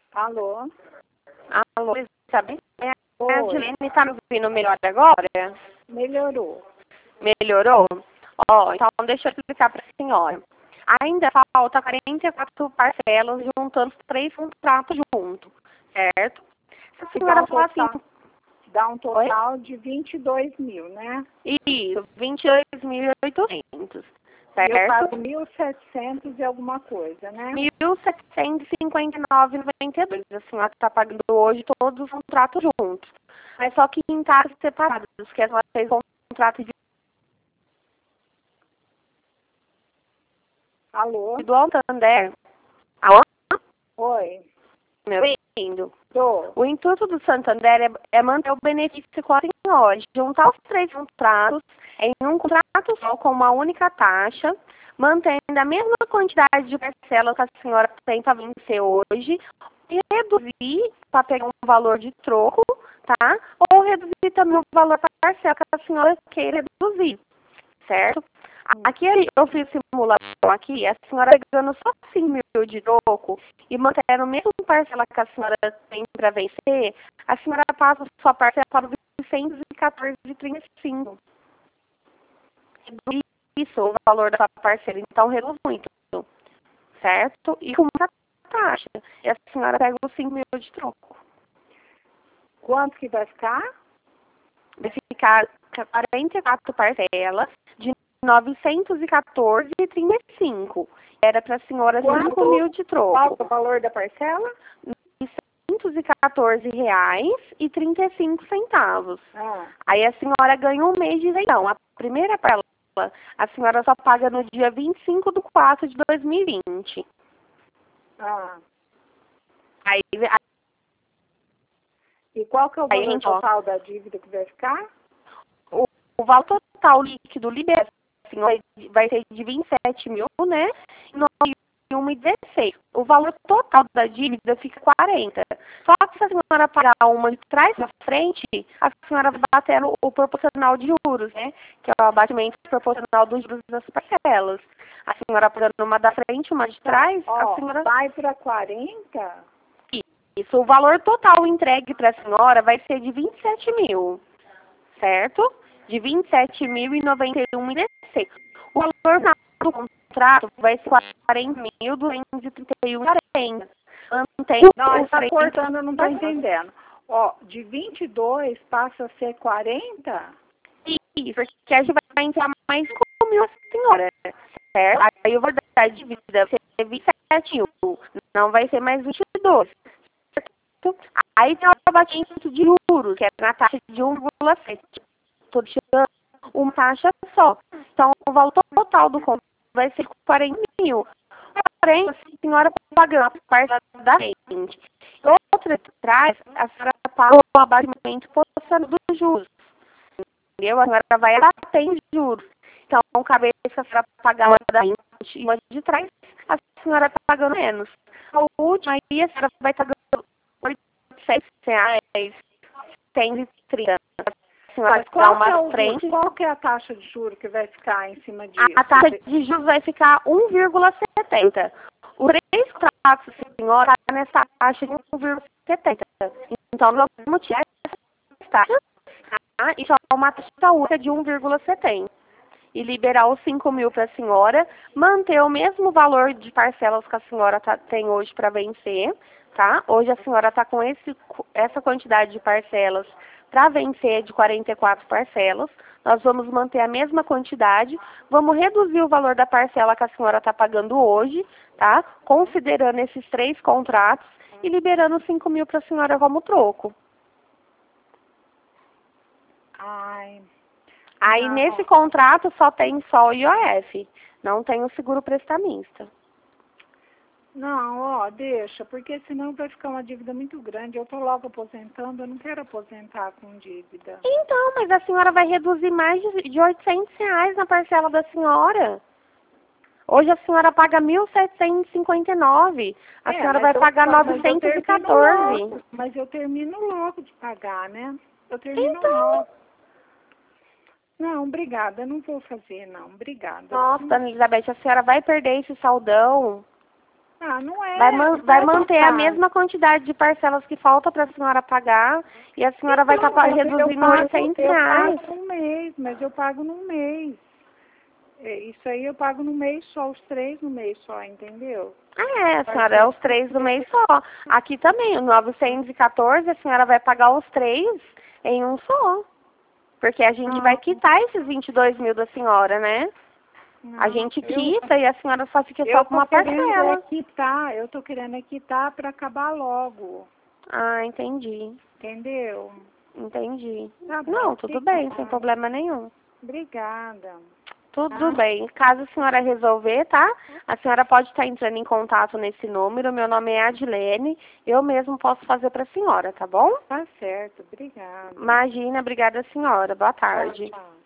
Alô? Alô, Elizabeth? A Oi. Dilene está me ouvindo melhor agora? Melhorou. Melhorou? Ó, então deixa eu explicar para a senhora. Ainda falta 44 parcelas juntando os 3 contratos juntos, certo? Se a senhora falar assim... Dá um total de 22 mil, né? Isso, 22.800, certo? Eu pago 1.700 e alguma coisa, né? 1.759,92. A senhora está pagando hoje todos os contratos juntos. Mas só que em taxas separadas, que a senhora fez um contrato Alô? do Santander. Alô? Oi. Me ouvindo? Tô. O intuito do Santander é manter o benefício com a senhora, juntar os 3 contratos em um contrato só com uma única taxa, mantendo a mesma quantidade de parcelas que a senhora tem para vencer hoje, e reduzir para pegar um valor de troco, tá? Ou reduzir também o valor da parcela que a senhora queira reduzir, certo? Aqui eu fiz simulação aqui, a senhora pegando só 5 mil de troco e mantendo a mesma parcela que a senhora tem para vencer, a senhora passa a sua parcela para 614,35. Reduz isso, o valor da sua parcela, então reduz muito, certo? E com muita taxa. E a senhora pega os 5 mil de troco. Quanto que vai ficar? Vai ficar 44 parcelas de 914,35. Era para a senhora 5 mil de troco. Qual é o valor da parcela? R$914,35. Ah. Aí a senhora ganha um mês de isenção. A primeira parcela a senhora só paga no dia 25/4/2020. Ah. Aí E qual que é o Aí, valor gente, ó, total da dívida que vai ficar? o valor total líquido liberado vai ser de 27 mil, né? E 1,16. O valor total da dívida fica 40. Só que se a senhora pagar uma de trás para frente, a senhora vai bater o proporcional de juros, né? Que é o abatimento proporcional dos juros das parcelas. A senhora pagando uma da frente, uma de trás, Ó, a senhora... vai para 40? Isso, o valor total entregue para a senhora vai ser de 27 mil, certo? De 27.091,16. O valor final do contrato vai ser 40.231,40. Mantém Não, os está 30. cortando, eu não estou entendendo. Ó, de 22 passa a ser 40? Isso, porque a gente vai entrar mais com mil a senhora, certo? Aí o valor da dívida vai ser 27 mil, não vai ser mais 22. Certo? Aí tem o abatimento de juros, que é na taxa de 1,7. Estou tirando uma taxa só. Então, o valor total do contrato vai ser 40 mil. Porém, a senhora pagando a parte da frente. Outra atrás, a senhora paga o abatimento proporcional dos juros. Entendeu? A senhora vai abater em juros. Então, cada vez que a senhora pagar uma da frente e uma de trás, a senhora está pagando menos. A última aí, a senhora vai estar ganhando R$800, 130. Mas qual que é a taxa de juros que vai ficar em cima disso? A taxa de juros vai ficar 1,70. Os 3 contratos, senhora, está nessa taxa de 1,70. Então, nós vamos tirar essa taxa, tá? E só uma taxa única de 1,70. E liberar os 5 mil para a senhora, manter o mesmo valor de parcelas que a senhora tem hoje para vencer, tá? Hoje a senhora está com essa quantidade de parcelas para vencer de 44 parcelas. Nós vamos manter a mesma quantidade, vamos reduzir o valor da parcela que a senhora está pagando hoje, tá? Considerando esses 3 contratos e liberando 5 mil para a senhora como troco. Ai... Aí, não. nesse contrato, só tem só o IOF, não tem o seguro prestamista. Não, ó, deixa, porque senão vai ficar uma dívida muito grande. Eu tô logo aposentando, eu não quero aposentar com dívida. Então, mas a senhora vai reduzir mais de R$800 na parcela da senhora. Hoje a senhora paga 1.759, a senhora vai pagar 914. Mas eu termino logo de pagar, né? Eu termino Então... logo. Não, obrigada, eu não vou fazer, não. Obrigada. Nossa, Dona Elizabeth, a senhora vai perder esse saldão. Ah, não é. Vai manter a mesma quantidade de parcelas que falta para a senhora pagar e a senhora vai estar reduzindo R$800. Eu pago no mês, mas eu pago no mês. Isso aí eu pago no mês só, os 3 no mês só, entendeu? A senhora é os 3 do mês só. Aqui também, o 914, a senhora vai pagar os 3 em um só. Porque a gente vai quitar esses 22 mil da senhora, né? Não, a gente quita e a senhora só fica só com uma parcela. Eu tô querendo quitar para acabar logo. Ah, entendi. Entendeu? Entendi. Tá bom, Não, tudo bem, sem problema nenhum. Obrigada. Tudo bem. Caso a senhora resolver, tá? A senhora pode estar entrando em contato nesse número. Meu nome é Adilene. Eu mesmo posso fazer para a senhora, tá bom? Tá certo, obrigada. Imagina, obrigada, senhora. Boa tarde. Tchau, tchau.